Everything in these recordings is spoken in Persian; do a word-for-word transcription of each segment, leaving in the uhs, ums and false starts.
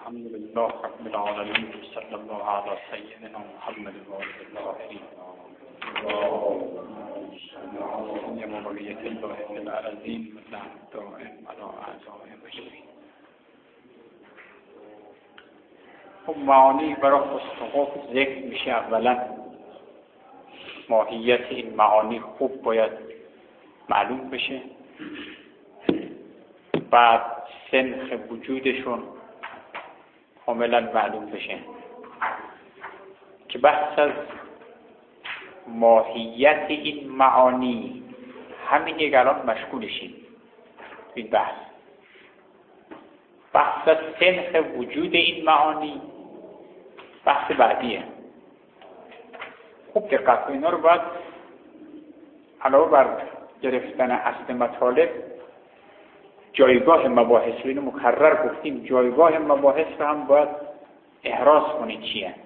الحمد لله رب العالمين صلی الله علی سیدنا محمد و آله الطاهرین یا مبارکت الله فی الارضین و لعنة دائم علی اعدائهم اجمعین. خب معانی برای حسن ذکر میشه. اولا ماهیت این معانی خوب باید معلوم بشه، بعد سنخ وجودشون کاملا معلوم بشه که بحث از ماهیت این معانی همین یک الان مشغولشیم. این بحث بحث از سنخ وجود این معانی بحث بعدیه. خوب دقت اینا رو باید علاوه بر گرفتن اصل مطالب جایگاه مباحث رو، اینو مکرر گفتیم، جایگاه مباحث رو هم باید احراز کنید چیه.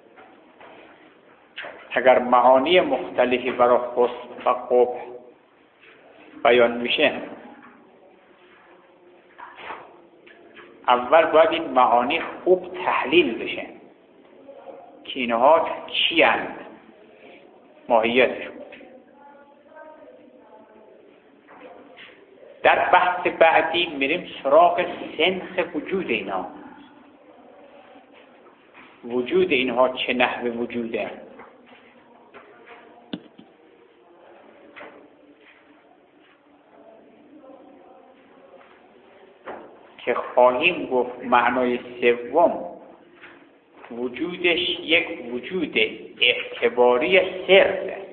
اگر معانی مختلفی برای حسن و قبح بیان میشه، اول باید این معانی خوب تحلیل بشه که اینها چی هستند، ماهیتشون. در بحث بعدی میریم سراغ سنخ وجود اینا. وجود اینها چه نحو وجوده؟ که خواهیم گفت معنای سوم وجودش یک وجود اعتباری صرفه.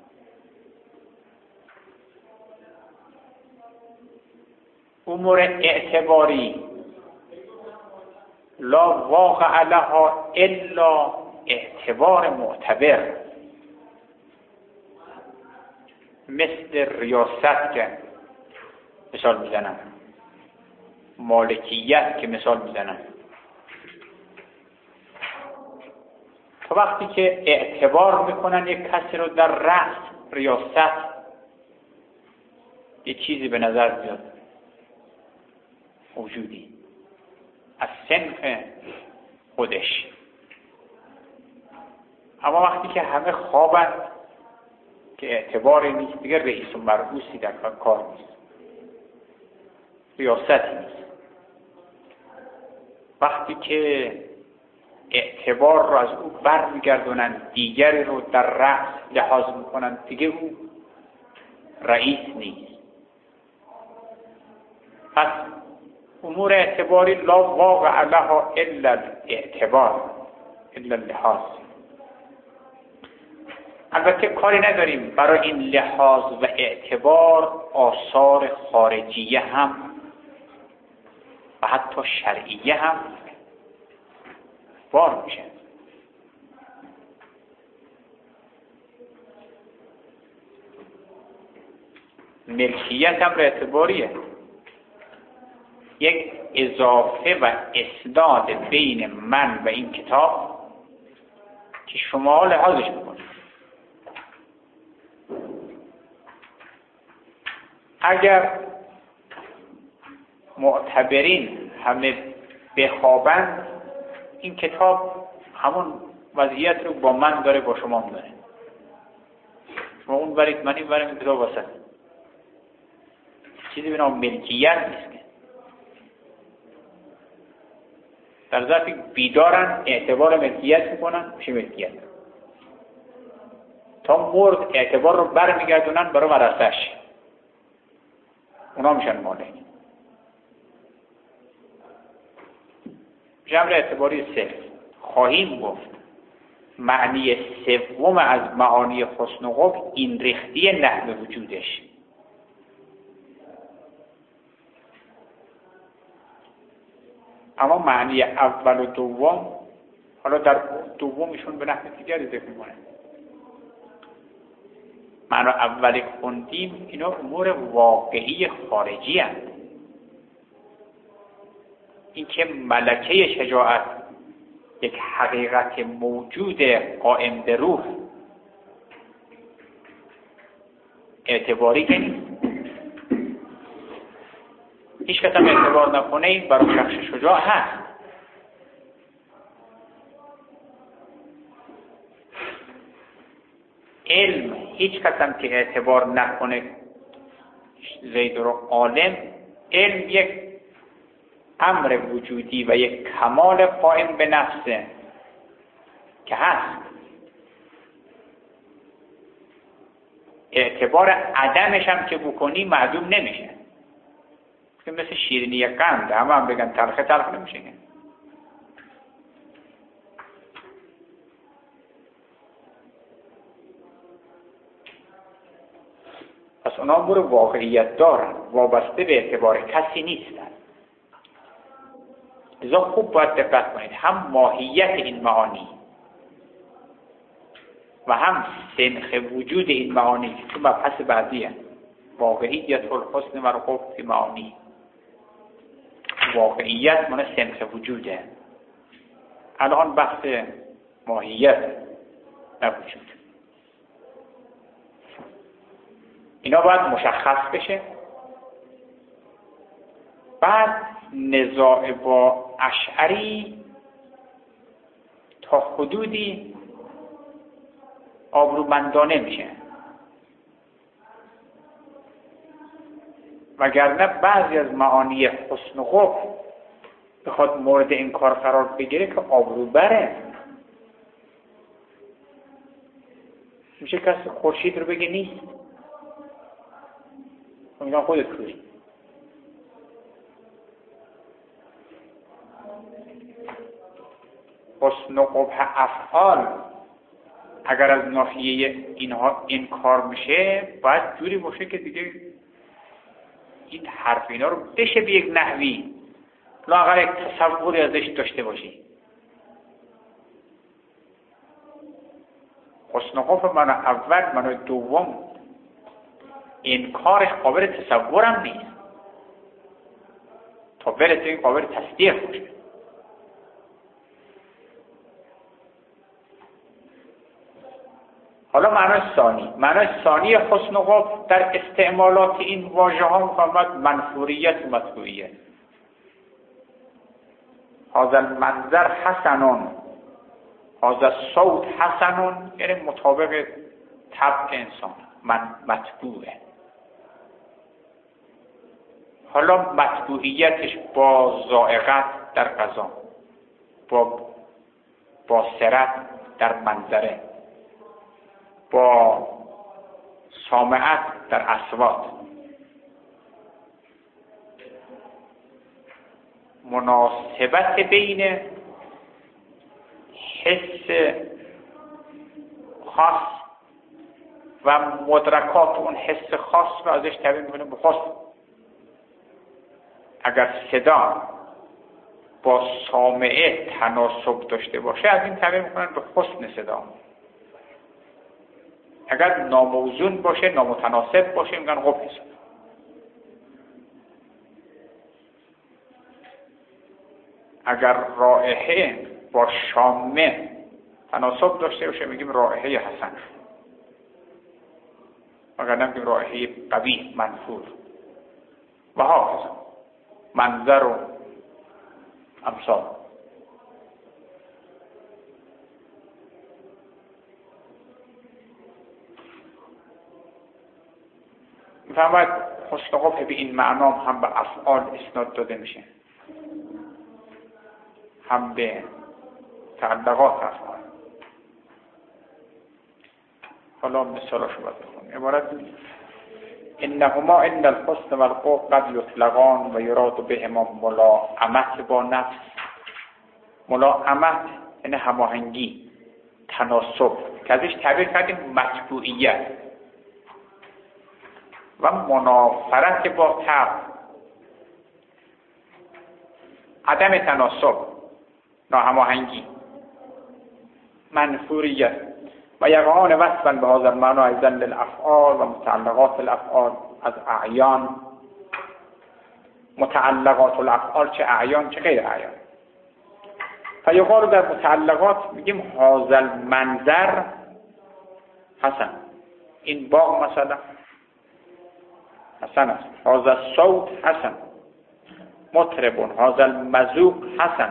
امور اعتباری لا واقع لها الا اعتبار معتبر، مثل ریاست که مثال میزنم، مالکیت که مثال میزنم. تا وقتی که اعتبار میکنن یک کسی رو در رأس ریاست، یک چیزی به نظر میاد موجودی از صنف خودش. اما وقتی که همه خوابند که اعتباری نیست، دیگه رئیس و مرئوسی در کار نیست، ریاستی نیست. وقتی که اعتبار رو از او بر میگردونن، دیگری رو در رأس لحاظ میکنن، دیگه او رئیس نیست. پس امور اعتباری لا واقع لها الا الاعتبار، الا اللحاظ. البته کاری نداریم برای این لحاظ و اعتبار آثار خارجیه هم و حتی شرعیه هم بار میشه. ملکیت هم اعتباریه، یک اضافه و اسناد بین من و این کتاب که شما لحاظش میکنید. اگر معتبرین همه بخوابند، این کتاب همون وضعیت رو با من داره، با شما هم داره. شما اون برید، من این بریم، این کتاب واسه چیزی به نام ملکیت نیست. در ذاتی بیدارن، اعتبار ملکیت میکنن، میشه ملکیت. تا مرد اعتبار رو برمیگردونن برای ورثه‌اش، اونا میشن مالک. جمع اعتباری صرف. خواهیم گفت معنی سوم از معانی حسن و قبح این ریختی نحو وجودش. اما معنی اول و دوم، حالا در دومشون به نحو دیگری ذکر می‌کنه. معنی اولی خوندیم، اینا امور واقعی خارجی هستند. این که ملکه شجاعت یک حقیقت موجود قائم به روح اعتباری که نیست. هیچ کس هم اعتبار نکنه، این برای شخص شجاع هست، علم هیچ کس هم که اعتبار نکنه زید رو عالم، علم یک امر وجودی و یک کمال قائم به نفسه که هست. اعتبار عدمش هم که بکنی معدوم نمیشه. مثل شیرینی قند، همه هم بگن تلخه تلخ نمیشه. پس اونا امور واقعیت دارن، وابسته به اعتبار کسی نیستن. لذا خوب باید دقت کنید، هم ماهیت این معانی و هم سنخ وجود این معانی که تو مبحث بعدیه، واقعیت الحسن و رقوق فی معانی. واقعیت من سنخ وجوده. الان بحث ماهیت نه وجود. اینا باید مشخص بشه. بعد نزاع با اشعری تا حدودی آبرومندانه میشه، وگرنه بعضی از معانی حسن و قبح بخواد مورد این کار قرار بگیره که آبرو بره. میشه کسی خورشید رو بگه نیست، میگن خودت کوری. حسن و قبح افعال اگر از ناحیه اینها این کار میشه، باید جوری باشه که دیگه این حرف اینا رو بشه به یک نحوی لااقل یک تصوری ازش داشته باشی. حسن و قبح معنی اول، معنی دوم، این کارش قابل تصورم نیست تا برسه این قابل تصدیق باشه. حالا معنی ثانی، معنی ثانی حسن و قبح در استعمالات این واژه ها می‌فهمد منفوریت و مطبوعیت. هذا المنظر حسنون، هذا الصوت حسنون، یعنی مطابق طبع انسان، من مطبوعه. حالا مطبوعیتش با ذائقت در غذا، با باصرت در منظره، با سامعت در اصوات، مناسبت بین حس خاص و مدرکات اون حس خاص رو ازش تعبیر می‌کنه به حسن. اگر صدا با سامعه تناسب داشته باشه، از این تعبیر می‌کنن به حسن صدا. اگر ناموزون باشه، نامتناسب باشه، میگن قبح صدا. اگر رائحه با شامه تناسب داشته باشه، میگیم رائحه حسن. اگر نمیگیم رائحه قبیح، منفور. و هاکذا منظر و امثال. میفهمد حسن قبح به این معنا هم به افعال اسناد داده میشه، هم به تعلقات افعال. حالا مثالاشو باید بخونیم. عبارت انهما ان الحسن والقبح قد یطلقان و یراد بهما ملاءمت با نفس. ملاءمت یعنی هماهنگی، تناسب، که ازش تعبیر کردیم مطبوعیت، و منافرت با طبع، عدم تناسب، ناهماهنگی، منفوریت. و یقعان وصفا به هذا المعنى ایضا للافعال و متعلقات الافعال از اعیان. متعلقات الافعال چه اعیان چه غیر اعیان. فیقال در متعلقات میگیم هذا المنظر حسن، این باغ مثلا حسن است. هذا الصوت حسن، مطرب. هذا المذوق حسن،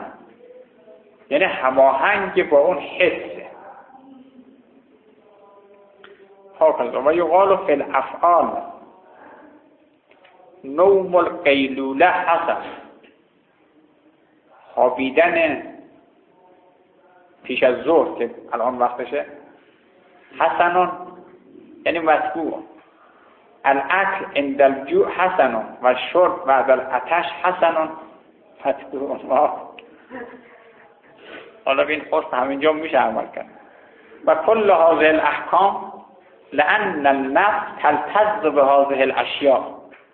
یعنی هماهنگ با اون حس. هاکذا و یقال فی الافعال نوم القیلوله حسن، خوابیدن پیش از ظهر که الان وقتشه، حسنون یعنی مطبوع، الاکل عند الجوع حسنون و شرب بعد العطش حسنون مطبوع. حالا این خواست همینجا میشه عمل کرد. و کل هذه الاحکام لان النفس تلتذ بهذه الاشیاء.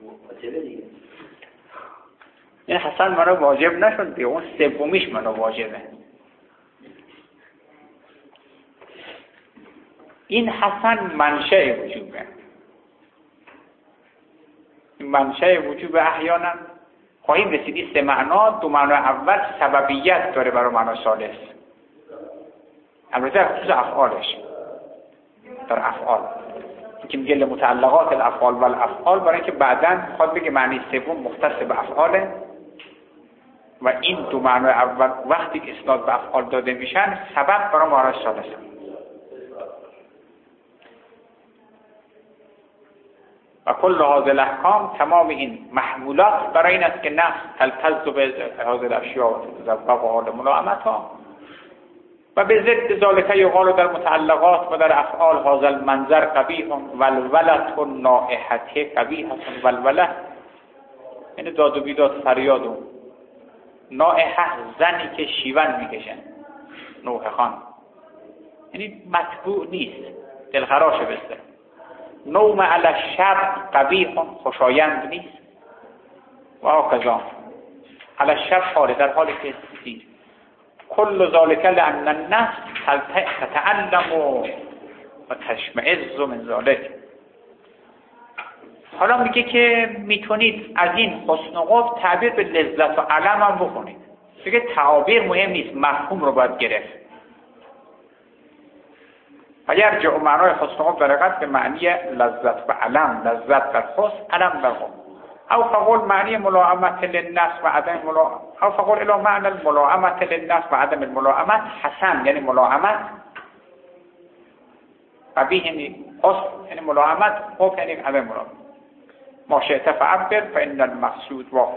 این حسن منو واجب نشد دیگه، اون سومیش منو واجبه. این حسن منشأ وجوبه. این منشأ وجوب احیانا خواهیم رسیدی سه معنا. دو معنا اول سببیت داره برای معنا ثالث، البته خصوص افعالش در افعال که میگه لمتعلقات الافعال و الافعال، برای اینکه بعداً خواهد بگه معنی سوم مختص به افعاله و این دو معنا اول وقتی که اسناد به افعال داده میشن سبب برای معنا ثالث. و کل هذه الاحکام، تمام این محمولات برای این است که نفس تلتذ به هذه الاشیاء و تتذوق حال ملائمتها و به ضد ذالک یقال در متعلقات و در افعال هذا المنظر قبیح ولولت و نائحته قبیح ولوله، یعنی داد و بیداد فریاد و نائحه زنی که شیون میکشن، نوحه خان، یعنی مطبوع نیست، دلخراشه بسته. نوم علی شب قبیح خوشایند نیست و هکذا علی شب حاله در حالی که دید. کل ذالک لأن النفس تتعلم و تشمئز من ذالک. حالا میگه که میتونید از این حسن و قبح تعبیر به لذت و علم هم بکنید. میگه تعابیر مهم نیست، مفهوم رو باید گرفت. اگر جا معنای حسن و قبح برقت به معنی لذت و علم، لذت در حسن، علم در قبح، او فقول معنی ملائمت للنفس و عدم ملائمت، او فقول الى معنی الملائمت للنفس و عدم الملائمت حسن یعنی ملائمت، قبیح یعنی حسن یعنی ملائمت، قبح یعنی عدم ملائمت. ما شئت فعبر فان المقصود واحد.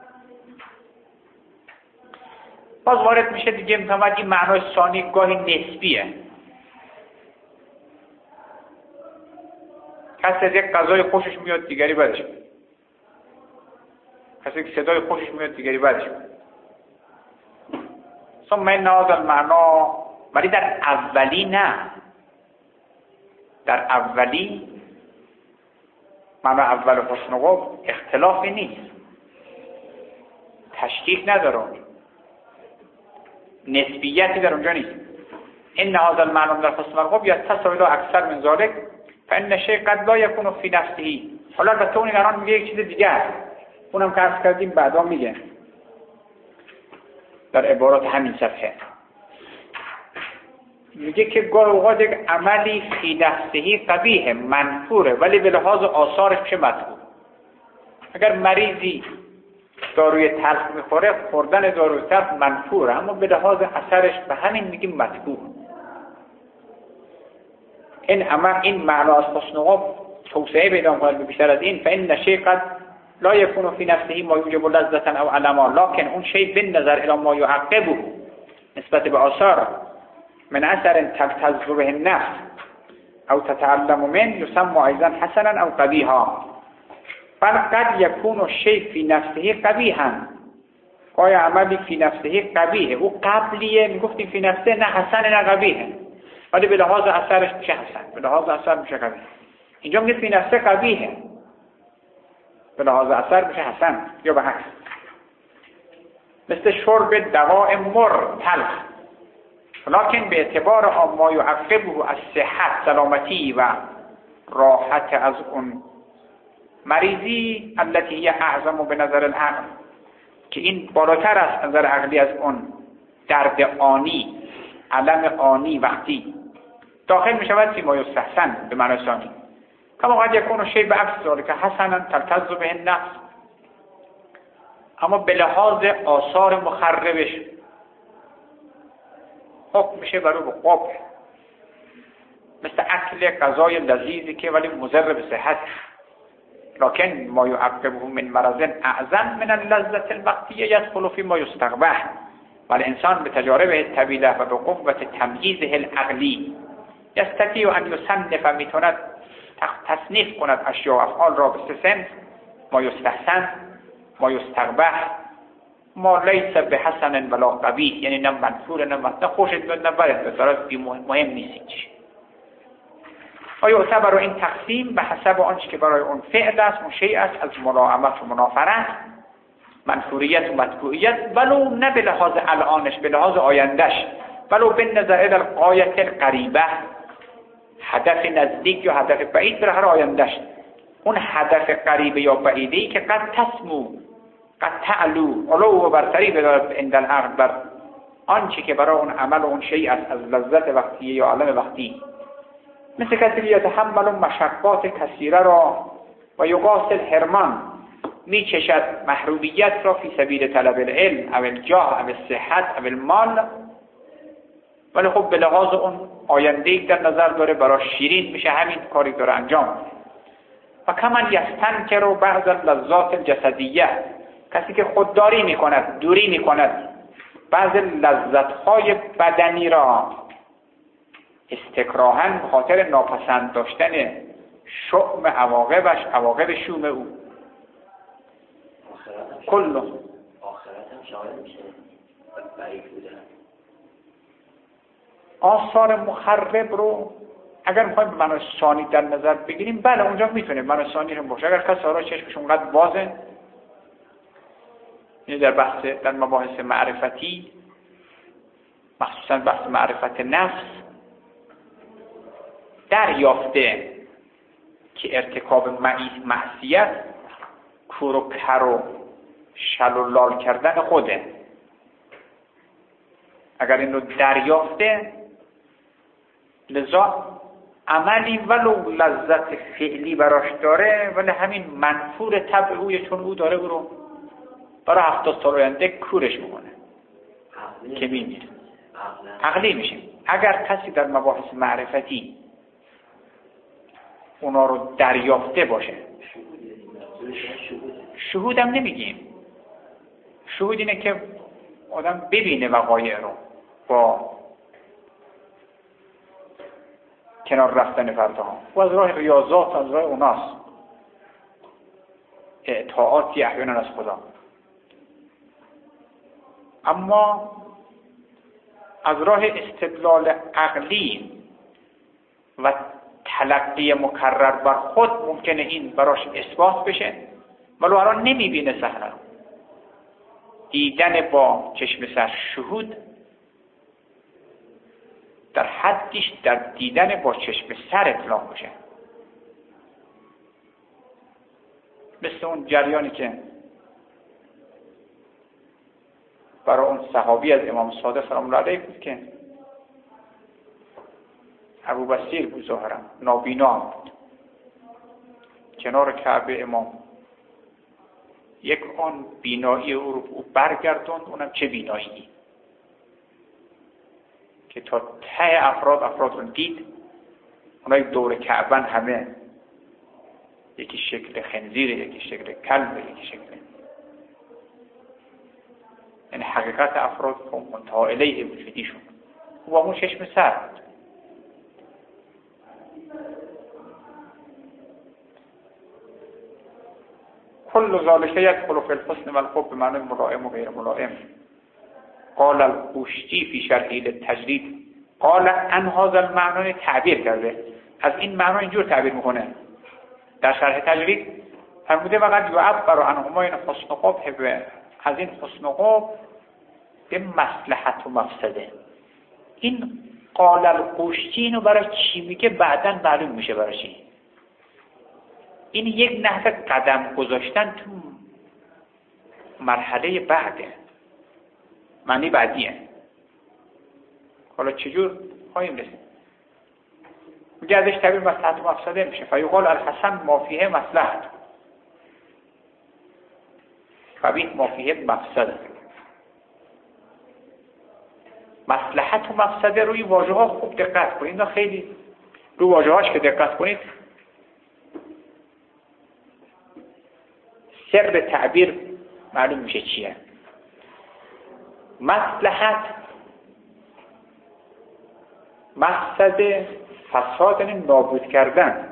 باز وارد میشه دیگه میفهمد این معنای ثانی گاهی نسبیه. کسی از یک غذای خوشش میاد دیگری بدش میاد، کسی که صدای خوشش میاد دیگری بدش میاد. ثم ان هذا المعنا، ولی در اولی نه، در اولی معنا اول حسن و قبح اختلافی نیست، تشکیک نداره، نسبیتی در اونجا نیست. ان هذا المعنى در حسن و قبح یتصل الی اکثر من ذلك فان شیء قد لا یکون فی نفسه. حالا البته اون الان میگه یک چیز دیگه است، اونم که عرض کردیم بعدا میگه در عبارات همین صفحه. میگه که گاه اوقات یک عملی فی نفسه قبیح منفوره ولی به لحاظ آثارش میشه مطبوع. اگر مریضی داروی تلخ میخوره، خوردن داروی تلخ منفوره، اما به لحاظ اثرش به همین میگیم مطبوع. این اما این معنا از حسن و قبح توسعه پیدا می‌کنه بیشتر از این. فإن شیء قد لا يكون في نفسه ما يوجب لذة او علما، لكن اون شیء بالنظر الى ما يعقبه نسبت به آثار من اثر تلتذ به النفس او تتعلم منه يسمى ايضا حسنا او قبیحا. بل قد يكون الشيء في نفسه قبیحا، آیا عملی فی نفسه قبیحه، او قبلیه میگفتیم فی نفسه نه حسن نه قبیحه، ولی به لحاظ اثرش میشه حسن، به لحاظ اثر میشه قبیح. اینجا میگه فی نفسه قبیحه، به لحاظ اثر میشه حسن یا به عکس. مثل شرب دواء مر تلخ، لکن به اعتبار ما یعقبه از صحت، سلامتی و راحت از اون مریضی التي هي اعظم به نظر العقل، که این بالاتر است نظر عقلی از اون درد آنی، علم آنی وقتی داخل می شود فی ما یستحسن به معنی ثانی. کما قد یکون شیء بعکس ذلك حسنا تلتذ به النفس، اما به لحاظ آثار مخربش حکم میشه برای قبح. مثل اکل غذای لذیذی که ولی مضر به صحت، لکن ما یعقبه من مرض اعظم من اللذت الوقتیه یدخل فی ما یستقبح. ولی انسان به تجارب طویله و به قوت تمییزه العقلی یستطیع ان یصنف، میتوند تصنیف کند اشیاء و افعال را به سه صنف: ما یستحسن، ما یستقبح، ما لیس به حسن ولا قبیح، یعنی نه منفور نه نه خوشت میاد نه بدت میاد، مهم نیست چی. و یعتبر این تقسیم به حسب آنچه که برای اون فعل است، اون شیء است، از ملائمت و منافرت، منفوریت و مطبوعیت، ولو نه به لحاظ الانش، به لحاظ آیندهش، ولو به نظر الغایت القریبه، هدف نزدیک یا هدف بعید به هر آیندهش. اون هدف قریب یا بعیدی که قد تسمو قد تعلو علو و برتری بدارد عند العقل بر آنچه که برای اون عمل و اون شیء است از لذت وقتی یا علم وقتی، مثل کسی که یتحمل مشقات کثیره را و یقاس الحرمان، می چشد محرومیت را فی سبیل طلب العلم او الجاه او الصحت او المال، ولی خب به لحاظ اون آینده در نظر داره، برای شیرین میشه همین کاری داره انجام. و کمن یستنکر و بعض اللذات الجسدیه، کسی که خودداری میکند، دوری میکند بعض لذتهای بدنی را، استکراهن به خاطر ناپسند داشتن شؤم عواقبش، عواقب شوم او. کل آخرت هم شامل میشه بعید بودن. آثار مخرب رو اگر میخوایم به معنی ثانی در نظر بگیریم، بله اونجا میتونه معنی ثانی هم باشه. اگر کسی را چشمش اونقدر بازه، یعنی در بحث در مباحث معرفتی، مخصوصا بحث معرفت نفس، دریافته که ارتکاب معصیت کور و کر و شل و لال کردن خوده، اگر این رو دریافته، لذا عملی ولو لذت فعلی براش داره ولی همین منفور طبع اوی، چون او داره او رو برای هفتاد سال آینده کورش میکنه که میمیره. عقلی میشه. اگر کسی در مباحث معرفتی اونا رو دریافته باشه، شهود هم نمیگیم، شهود اینه که آدم ببینه وقایع رو با کنار رفتن فردها و از راه ریاضات، از راه اوناست، اطاعاتی احیانا از خدا. اما از راه استدلال عقلی و تلقی مکرر بر خود ممکنه این براش اثبات بشه، ولی الان نمیبینه صحنه رو. دیدن با چشم سر، شهود در حدیش در دیدن با چشم سر اطلاق بشه. مثل اون جریانی که برای اون صحابی از امام صادق سلام الله علیه بود که ابو بصیر بود، ظاهرا نابینا بود، کنار کعبه امام یک آن بینایی او رو برگردوند، اونم چه بینایی که تا ته افراد افراد رو دید. اونای دور کعبه همه یکی شکل خنزیره، یکی شکل کلبه، یکی شکل، یعنی حقیقت افراد که منتها الیه وجودیشون و با اون چشم سر. کل ذالک یدخل فی الحسن والحب به معنی ملائم و غیر ملائم. قال القشتی فی شرحه للتجرید قال ان هذا المعنی، تعبیر کرده از این معنا اینجور تعبیر میکنه در شرح تجرید، فرموده وقت یعبر عنهما این حسن و قبح، از این حسن و قبح به مصلحت و مفسده. این قال القشتی اینو برای چی میگه بعداً معلوم میشه برای چی. این یک نحوه قدم گذاشتن تو مرحله بعده، معنی بعدیه. حالا چجور خواهیم رسید. میگه ازش تعبیر مصلحت و مفسده میشه. فیقال الحسن ما فیه مصلحت، قبیح ما فیه مفسده. مصلحت و مفسده روی واژه ها خوب دقت کنید، اینا خیلی رو واژه‌هاش که دقت کنید سر تعبیر معلوم میشه چیه. مصلحت مقصد فساد یعنی نابود کردن،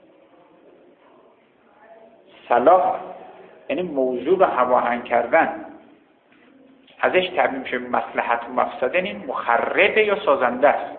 صلاح یعنی موضوع رو هماهنگ کردن. ازش تعبیر میشه مصلحت و مفسد یعنی مخرب یا سازنده است.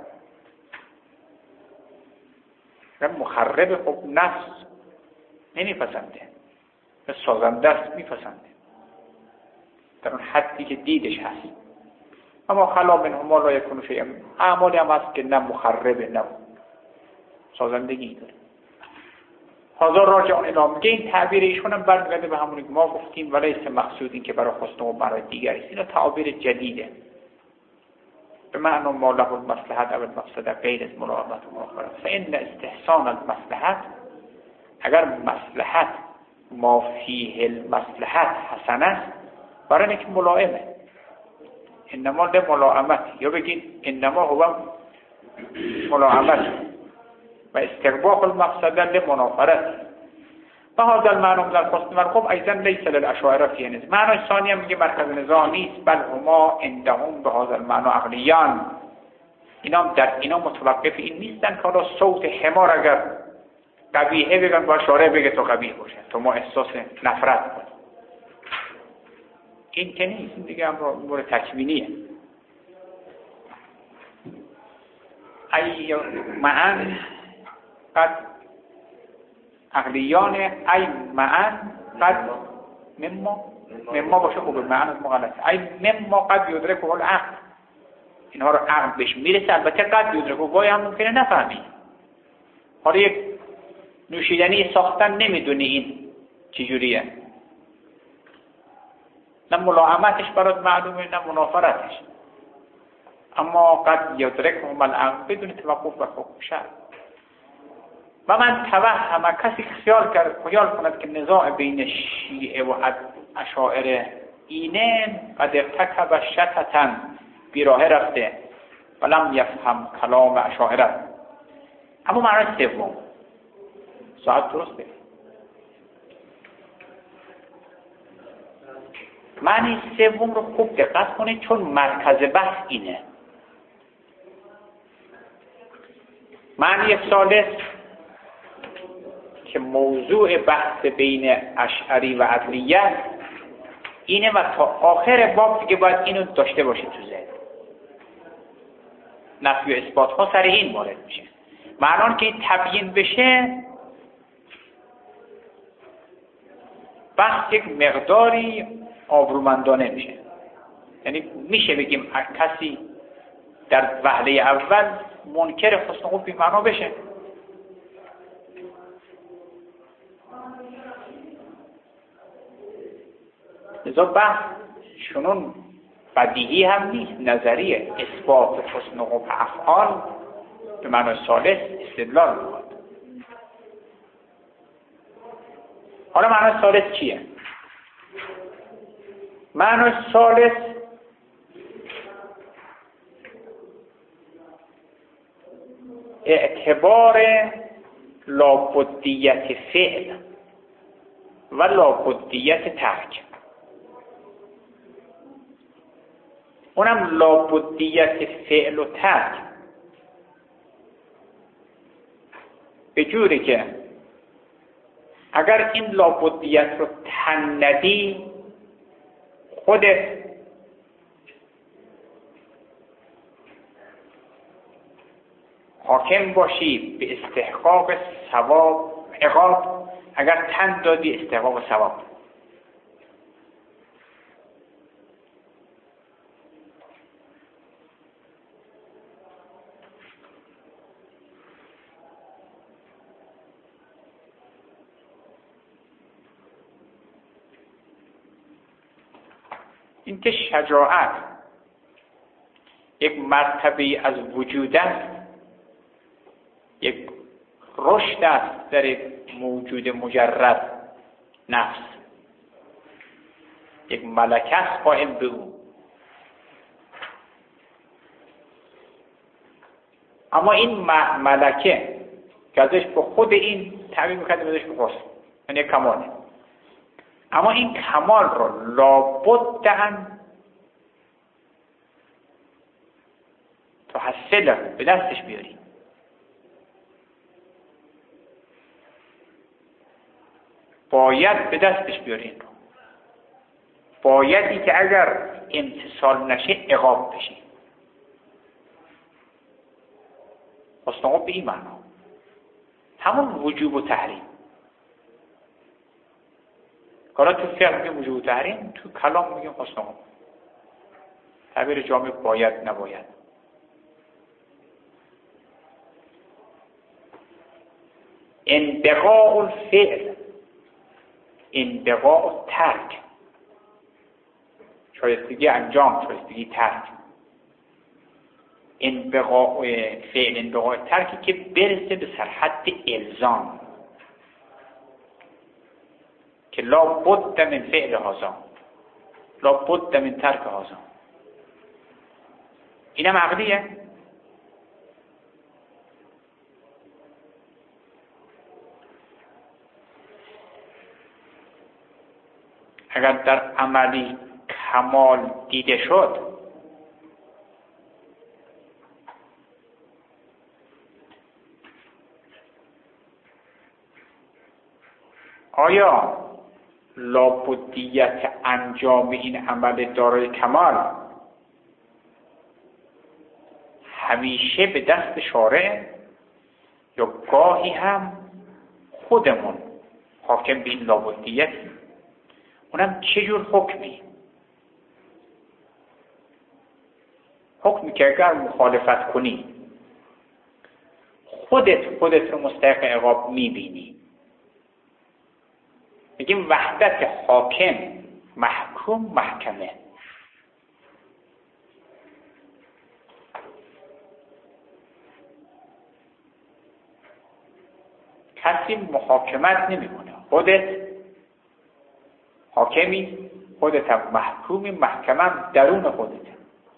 مخرب خب نفس نمیپسنده، سازنده است میپسنده در اون حدی که دیدش هست. اما خلا من هم لا یکون شیء، اعمالی هم هست که نه مخربه نه سازندگی داره. حاضر راجع اون اعلام میگه این تعبیر ایشون هم برمیگرده به همونی که ما گفتیم ولیس مقصود این که برای حسن و برای دیگری است. اینا تعابیر جدیده به معنی ما له المصلحت او المفسده غیر از ملائمت و مؤاخرت. فان استحسان المصلحت، اگر مصلحت ما فیه المصلحت حسن است برای اینکه ملائمه، انما لملائمت، یا بگید انما هو ملائمت و استقباح المفسده لمنافرت. و هذا المعنى در حسن مرغوب ایضا لیس للاشاعره فی نظر. معنی ثانی هم میگه مرکز نزاع نیست، بل هما عندهم به هذا المعنى عقلیان. اینا در اینا متوقف این نیستن که حالا صوت حمار اگر قبیحه بگن با شارع بگه تو قبیح باشه تو ما احساس نفرت کنیم. این که نیست، این دیگه امر تکوینیه. ای معن قد عقلیان ای معن قد مما مما باشه خوبه، معن از مغلطه. ای مما قد یدرک و العقل، اینها رو عقل بهش میرسه. البته قد یدرک و گاهی هم ممکنه نفهمی. حالا یک نوشیدنی ساختن نمیدونی این چجوریه، نه ملائمتش برات معلومه نه منافرتش، اما قد یدرکهم العقل بدون توقف و حکم شرع. و من توهم، کسی خیال کرد خیال کند که نزاع بین شیعه و اشاعره اینه قد ارتکب شتتا، بیراه رفته ولم یفهم کلام اشاعره. اما معنی سوم ساعت درسته. معنی سوم رو خوب دقت کنید چون مرکز بحث اینه. معنی ثالث که موضوع بحث بین اشعری و عدلیه اینه و تا آخر باب دیگه باید اینو داشته باشید تو ذهن. نفی و اثبات ها سر این وارد میشه. معنی که این تبیین بشه بحث یک مقداری آبرومندانه میشه. یعنی میشه بگیم کسی در وهله اول منکر حسن خوب بی معنا بشه، لذا بحث شنون بدیهی هم نیست، نظریه. اثبات حسن خوب افعال به معنی ثالث استدلال می‌کند. حالا معنی ثالث چیه؟ معنی ثالث اعتبار لابدیت فعل و لابدیت ترک. اونم لابدیت فعل و ترک به جوری که اگر این لابدیت رو تن ندی خودت حاکم باشی به استحقاق ثواب عقاب، اگر تن دادی استحقاق ثواب. این که شجاعت یک مرتبه از وجود است، یک رشد است در یک موجود مجرد نفس، یک ملکه است قائم به او. اما این ملکه که ازش به خود این تعبیر میکنه ازش به حسن، یعنی کماله. اما این کمال رو لابد ان تحصله، به دستش بیاری. باید به دستش بیاری این رو. بایدی که اگر امتصال نشه عقاب بشه. حسن عقاب به این معنا، همون وجوب و تحریم. حالا تو فقه میگیم وجوب و تحریم، تو کلام میگیم حسن عقاب. تعبیر جامع باید نباید. انبغاء الفعل، انبغاء ترک، شایستگی انجام، شایستگی ترک. انبغاء فعل، انبغاء ترکی که برسه به سرحد الزام، که لا بد من فعل هذا، لا بد من ترک هذا. اینم عقلیه. اگر در عملی کمال دیده شد، آیا لابدیت انجام این عمل دارای کمال همیشه به دست شارع، یا گاهی هم خودمون حاکم به این لابدیتی؟ اونم چجور حکمی؟ حکمی که اگر مخالفت کنی خودت خودت رو مستحق عقاب میبینی. میگیم وحدت حاکم محکوم محکمه. کسی محاکمت نمیکنه، خودت حاکمی، خودت هم محکومی، محکمم درون خودت.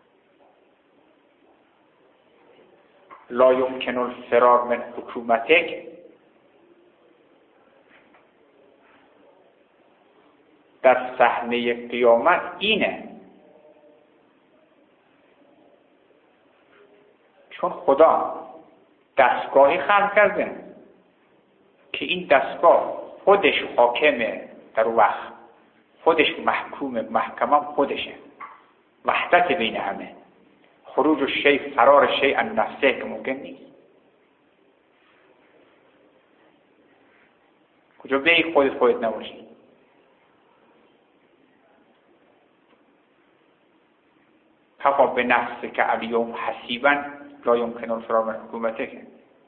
لا یمکن الفرار من حکومتک، در صحنه قیامت اینه. چون خدا دستگاهی خلق کرده که این دستگاه خودش حاکمه در وقت، خودش محکوم محکمم خودشه. وحدت بین همه، خروج الشیء فرار شیء عن نفسه که ممکن نیست. کجا بری خودت خودت نباشی؟ کفا به نفس که الیوم حسیبا لا یمکن الفرار من حکومته.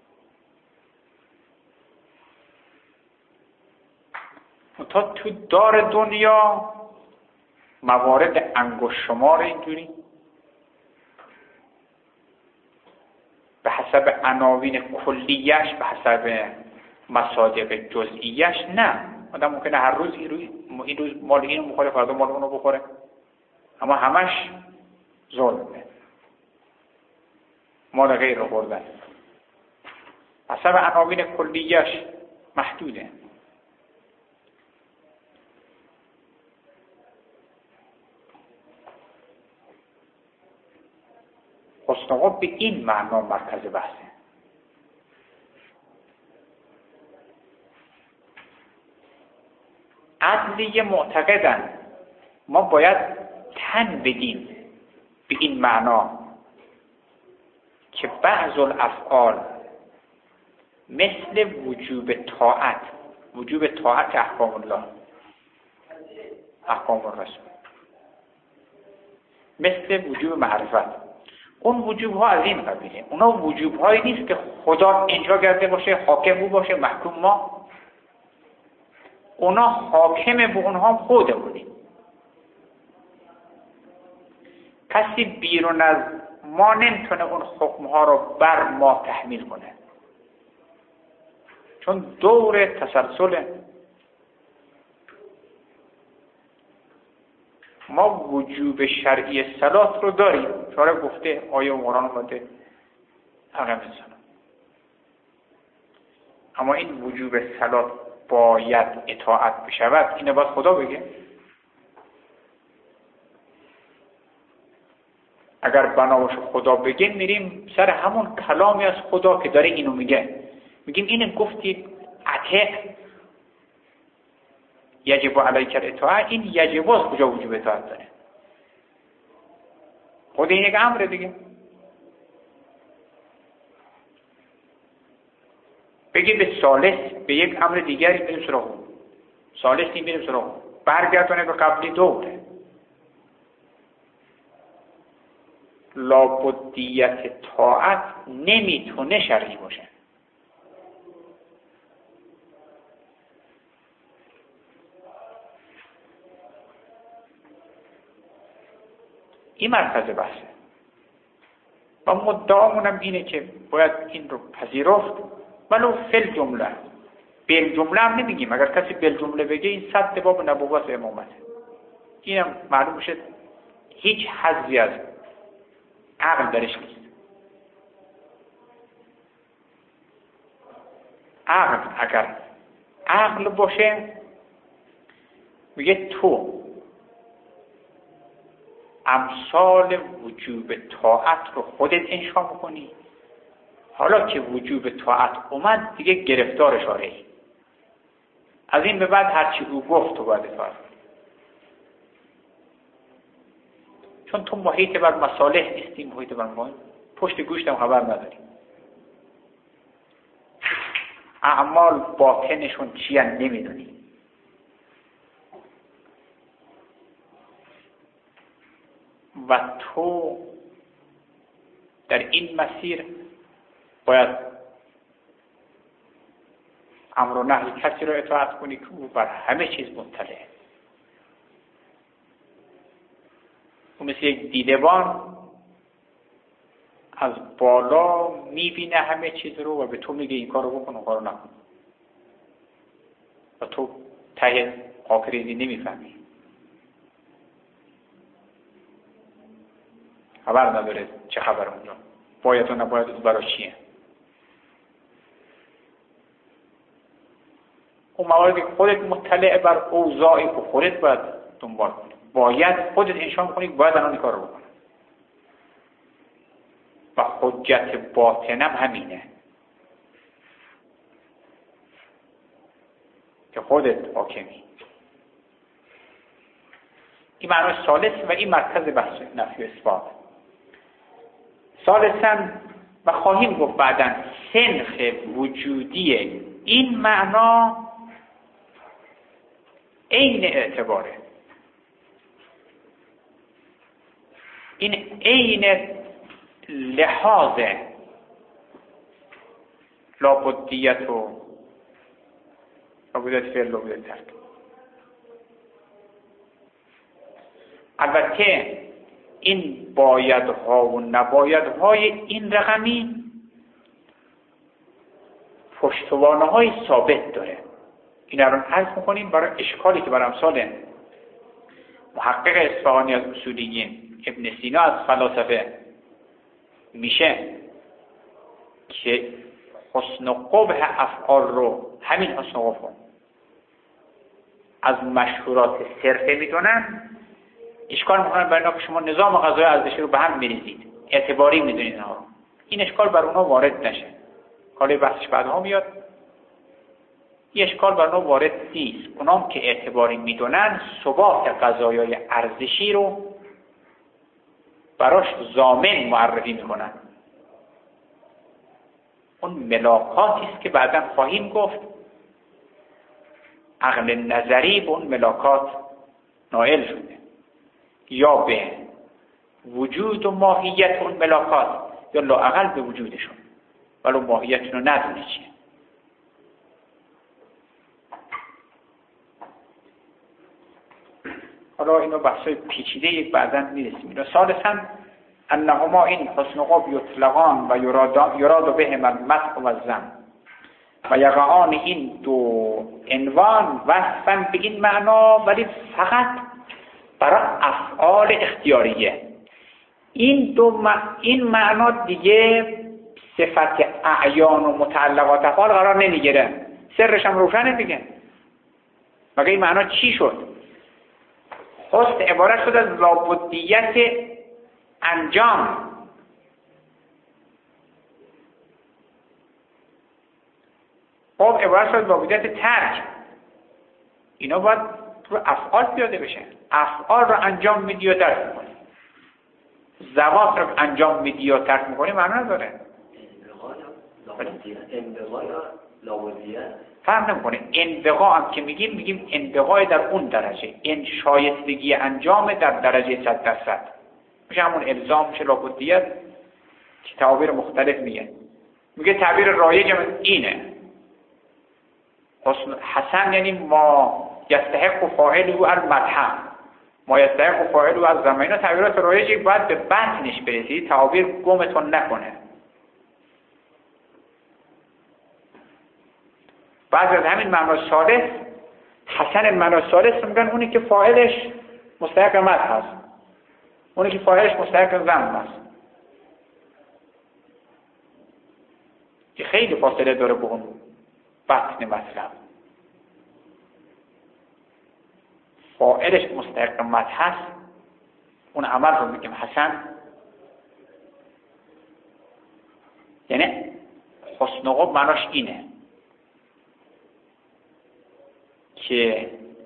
تا تو دار دنیا موارد انگشت شمار اینجوری به حسب عناوین کلیش، به حسب مصادیق جزئیش نه. آدم ممکنه هر روز این روز این روز مال اینو بخوره، فردا مال اونو بخوره، اما همش ظلمه، مال غیر رو خوردن. حسب عناوین کلیش محدوده. حسن عقاب به این معنا مرکز بحثه. عدلیه معتقدن ما باید تن بدیم به این معنا که بعض الافعال مثل وجوب طاعت، وجوب طاعت احکام الله، احکام الرسول، مثل وجوب معرفت، اون وجوب ها از این قبیله. اونا وجوب هایی نیست که خدا اینجا کرده باشه، حاکم او باشه، محکوم ما. اونا حاکم به اونها خودمونیم. کسی بیرون از ما نمیتونه اون حکم ها رو بر ما تحمیل کنه، چون دور تسلسله. ما وجوب شرعی صلات رو داریم، شارع گفته، آیه قرآن اومده، اقیم الصلاة. اما این وجوب صلات باید اطاعت بشود اینه باید خدا بگه. اگر بناوش خدا بگه میریم سر همون کلامی از خدا که داره اینو میگه، میگیم اینو گفتید اطاع یجب علیک الاطاعه، این یجب از کجا وجوب اطاعت داره؟ خود این یک امر دیگه. بگی به ثالث به یک امر دیگری بریم سراغ اون، ثالث نیم بریم سراغ اون، برگردونه به قبلی دوره. لابدیت طاعت نمیتونه شرعی باشه. این مرکز بحثه و مدعامونم اینه که باید این رو پذیرفت، ولو فل جمله. بل جمله هم نمیگیم، اگر کسی بل جمله بگه این صد باب نبوت و امامته. اینم معلوم میشه هیچ حظی از عقل درش نیست. عقل اگر عقل باشه میگه تو امثال وجوب طاعت رو خودت انشا میکنی، حالا که وجوب طاعت اومد دیگه گرفتار شارعی، از این به بعد هرچی او گفت تو باید اطاعت کنی، چون تو محیط بر مصالح نیستی، محیط بر مصالح پشت گوشتم خبر نداری. اعمال باطنشون چی هم نمیدونی. و تو در این مسیر باید امر و نهی کسی رو اطاعت کنی که او بر همه چیز مطلعه. او مثل یک دیدبان از بالا میبینه همه چیز رو و به تو میگه این کار رو بکن اون کار رو نکن و تو ته آخریزی نمیفهمی، خبر نداره چه خبر اونجا، باید و نباید از برای چیه. اون مواردی که خودت مطلع بر اوضاعی که خودت باید دنبال کنی، باید خودت انشان کنی، باید الان این کار رو بکنی. و حجت باطنم همینه که خودت حاکمی. این معنی ثالث و این مرکز بحث نفی و اثبات. ثالثاً و خواهیم گفت بعداً صنف وجودی این معنا عین اعتباره. این عین لحاظ لابدیت و لابدیت فعل لابدیت ترک. البته این بایدها و نبایدهای این رقمی پشتوانه های ثابت داره. این رو عرض میکنیم برای اشکالی که بر امثال محقق اصفهانی از اصولیین ابن سینا از فلاسفه میشه که حسن و قبح افعال رو، همین حسن و قبح از مشهورات صرفه میدونن، اشکال میکنن برای اینا که شما نظام قضایی ارزشی رو به هم میریزید، اعتباری میدونید اینها رو. این اشکال بر اونها وارد نشه، کاله بحثش بعدها میاد. این اشکال بر اونها وارد نیست. اونام که اعتباری میدونن ثبات قضایای ارزشی رو براش ضامن معرفی میکنن. اون ملاکاتی است که بعداً خواهیم گفت عقل نظری به اون ملاکات نائل شده، یا به وجود و ماهیت اون ملاکات یا لااقل به وجودشون، ولو ماهیتشون رو ندونه چیه. حالا اینو بحثای پیچیده یک بعداً میرسیم. اینو ثالثاً انهما این حسن و قبح یطلقان و یراد بهما المدح و الذم و یقعان این دو عنوان وصفاً به این معنا، ولی فقط برای افعال اختیاریه. این دو م... این معنا دیگه صفت اعیان و متعلقات افعال قرار نمیگیره. سرش هم روشنه دیگه. مگه این معنا چی شد؟ حسن عبارت شد از لابدیت انجام. خوب عبارت شد از لابدیت ترک. اینا باید رو افعال پیاده بشه. افعال رو انجام میدی و ترک میکنی. ذوات رو انجام میدی یا ترک میکنی معنا نداره. انبغا یا لابدیت فرق نمیکنه. انبغا هم که میگیم میگیم انبغای در اون درجه، این شایستگی انجام در درجه صد درصد میشه، همون الزام میشه، لابدیت که تعابیر مختلف میگه. میگه تعبیر رایج اینه حسن یعنی ما یستحق فاعله المدح، ما یستحق فاعله از زمینه. تعبیرات رایجی باید به بطنش برسی، تعابیر گمتون نکنه. بعضی از همین معنا ثالث، حسن معنا ثالث میگن اونی که فاعلش مستحق مدح هست، اونی که فاعلش مستحق ذم هست، که خیلی فاصله داره به اون بطن مطلب. فاعلش مستحق مدح هست، اون عمل رو میگیم حسن. یعنی حسن و قب معناش اینه که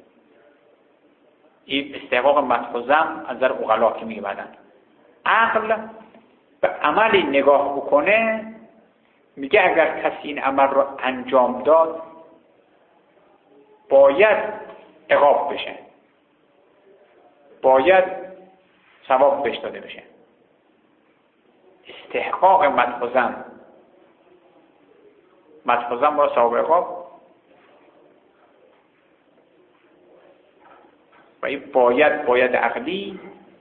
این استحقاق مدح و ذم از نظر عقلا که میگه بعدن عقل به عملی نگاه بکنه، میگه اگر کسی این عمل رو انجام داد باید عقاب بشه، باید ثواب بهش داده بشه. استحقاق مدح و ذم، مدح و ذم با ثواب و عقاب، و این باید باید عقلی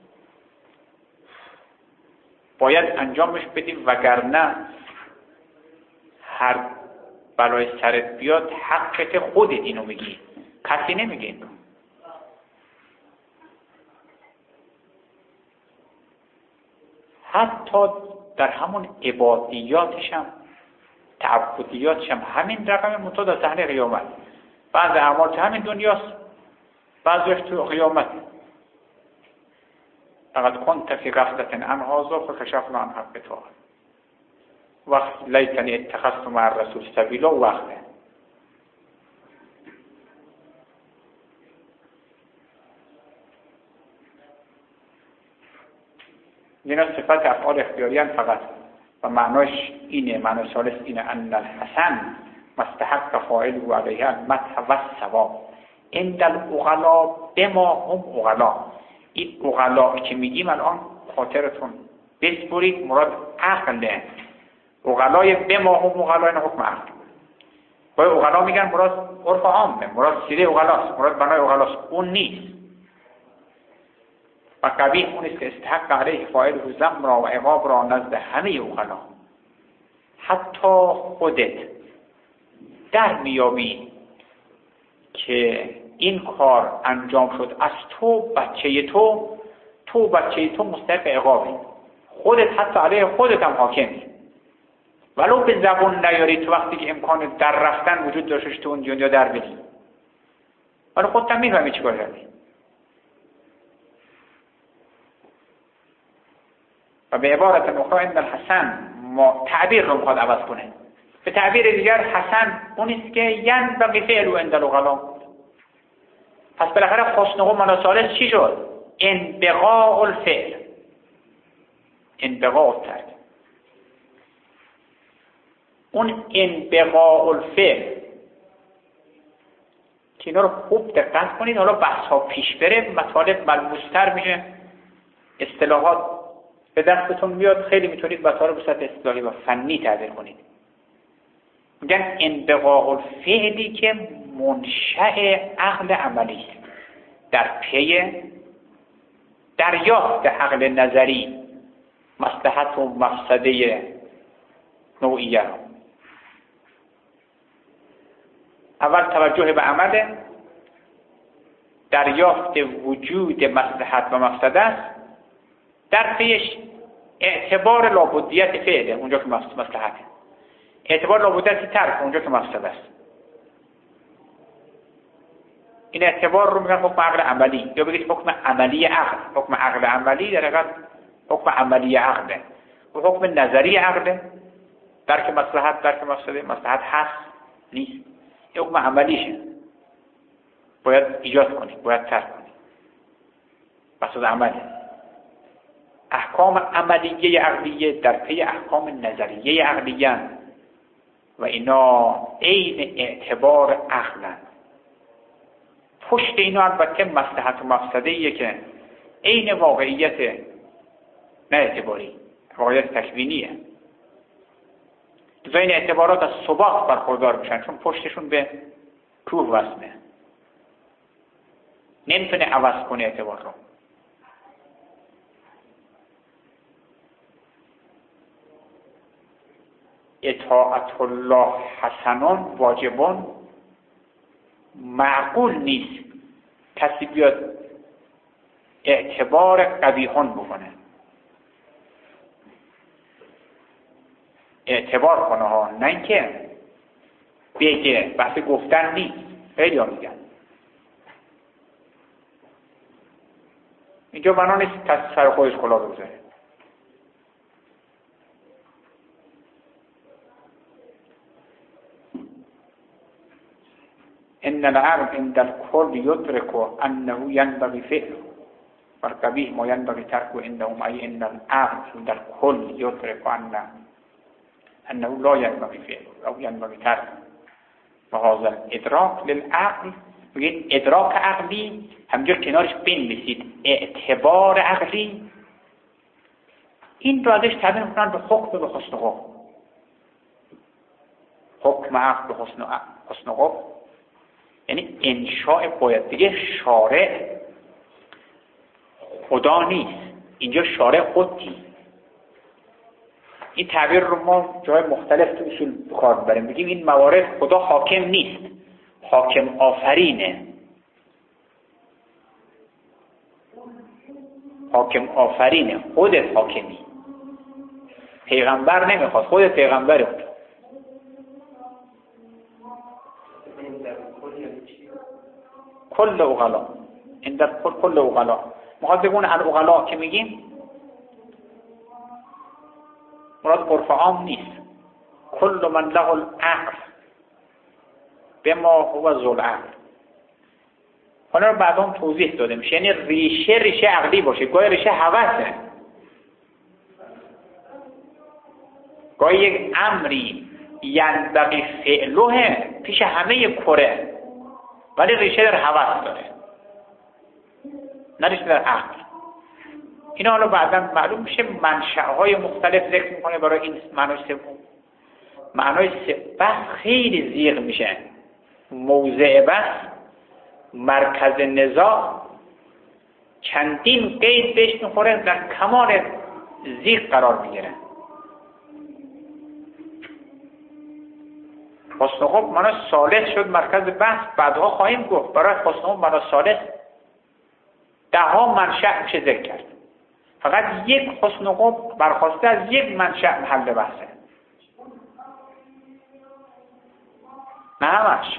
باید انجامش بدیم، وگرنه هر بلای سرت بیاد حقت خودت اینو میگی، کسی نمیگه اینو. حتی در همون عبادیاتش هم تعبدیاتش هم همین رقم متعدد از صحنه قیامت. بعض اعمال تو همین دنیاست، بعضیش تو قیامت. فقط كنت في غفلة عن هذا فكشفنا عن حقها وقت لیتنی اتخذت مع الرسول سبیلا وقته. اینا صفت افعال اختیاریان فقط و معناش اینه، معنی ثالث اینه ان الحسن مستحق فاعل و علیه المدح و الثواب عند العقلا بما هم عقلا. این عقلا که میگیم الان خاطرتون بسپرید مراد عقله. عقلای بما هم عقلا این حکم عقل. باید عقلا میگن مراد عرف عامه، مراد سیره عقلاست، مراد بنای عقلاست، اون نیست. و قبیح اون است که استحق علیه فاعل و ذم را و عقاب را نزد همه عقلا. حتی خودت در میابی که این کار انجام شد از تو، بچه تو تو بچه تو مستحق عقابی، خودت حتی علیه خودت هم حاکمی، ولو به زبون نیاری تو وقتی که امکان در رفتن وجود داشتش تو اون دنیا در بدی، ولی خودت هم میفهمی چی کار کردی. و به عبارت اخرى ان الحسن ما تعبیر رو میخواد عوض کنه. به تعبیر دیگر حسن اونیست که ینبغی فعل عند العقلا. پس بالاخره حسن و معنا ثالث چی شد؟ انبغاء الفعل، انبغاء الترک. اون انبغاء الفعل که اینا رو خوب دقت کنید، حالا بحث ها پیش بره مطالب ملموس‌تر میشه، اصطلاحات به دستتون میاد، خیلی میتونید مطالب رو به سطح اصطلاحی و فنی تعبیر کنید. میگن انبغاء الفعلی که منشأ عقل عملی است، در پی دریافت عقل نظری مصلحت و مفسده نوعیه را. اول توجه به عمل، دریافت وجود مصلحت و مفسده است، در پیش اعتبار لابدیت فعله اونجا که مصلحته، اعتبار لابدیت ترک اونجا که مفسده است. این اعتبار رو میگن حکم عقل عملی، یا بگید حکم عملی عقل. حکم عقل عملی در حقیقت حکم عملی عقله و حکم نظری عقله. درک مصلحت، درک مفسده، مصلحت هست نیست، این حکم عملیشه، باید ایجاد کنی، باید ترک کنی، مقصود عمله. احکام عملیه عقلیه در پی احکام نظریه عقلیه و اینا عین اعتبار عقلن. پشت اینا البته مصلحت و مفسده‌ایه که عین واقعیت نه اعتباری، واقعیت تکوینیه. لذا این اعتبارات از ثبات برخوردار میشن چون پشتشون به کوه وصله، نمیتونه عوض کنه اعتبار رو. اطاعت الله حسنان واجبان، معقول نیست کسی بیاد اعتبار قبیحان بکنه، اعتبار کنه ها، نه اینکه بگه، بحث گفتن نیست. خیلی ها میگن اینجا بنا نیست کسی سر خودش کلاه بگذاره. ان العقل عند الكل يدرك انه ينبغي فعله والقبيح ما ينبغي تركه عندهم، اي ان العقل عند الكل يدرك انه انه لا ينبغي فعله او ينبغي تركه. وهذا الادراك للعقل، بگید ادراک عقلی همجور کنارش بنویسید اعتبار عقلی، این رو ازش تعبیر میکنن به حکم به حسن حکم. حکم عقل به حسن حسن حکم یعنی انشاء باید. دیگه شارع خدا نیست، اینجا شارع خودی. این تعبیر رو ما جای مختلف تو اصول بکار ببریم، بگیم این موارد خدا حاکم نیست، حاکم آفرینه. حاکم آفرینه، خودت حاکمی. پیغمبر نمیخواد، خودت پیغمبره. کل اغلا این در کل کل اغلا مخواد بگونه الاغلا که میگیم مراد عرف عام نیست. کل من له العقل بما هو ذو العقل. حالا رو بعد هم توضیح داده میشه، یعنی ریشه ریشه عقلی باشه، گاهی ریشه هوسه، گاهی یک امری ینبغی فعله پیش همه کره ولی ریشه در هوس داره، نه ریشه در عقل. اینا حالا بعدا معلوم میشه. منشأهای مختلف ذکر میکنه برای این معنای سوم. معنای سوم خیلی زیغ میشه، موضع بس، مرکز نزاع، چندین قید بهش میخوره، در کمال زیغ قرار میگیره. حسن حکم معنای صالح شد مرکز بحث، بعدها خواهیم گفت برای حسن حکم معنای صالح ده ها منشأ میشه ذکر کرد. فقط یک حسن حکم برخواسته از یک منشأ محل بحثه، نه همش.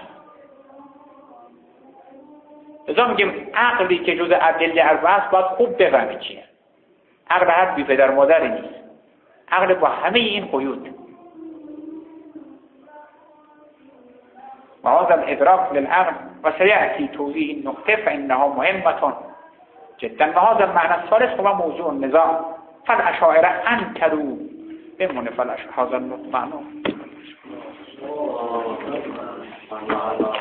لذا میگیم عقلی که جز ادله اربعه است باید خوب بفهمی چیه. عقل هر بی پدر مادری نیست، عقل با همه این قیود. وهذا الادراك للعقل وسيأتي توضيح النقطة فإنها مهمة جدا. وهذا المعنى الثالث هو موضوع النزاع. فالأشاعرة أنكروا بمن فالأشاعرة هذا المعنى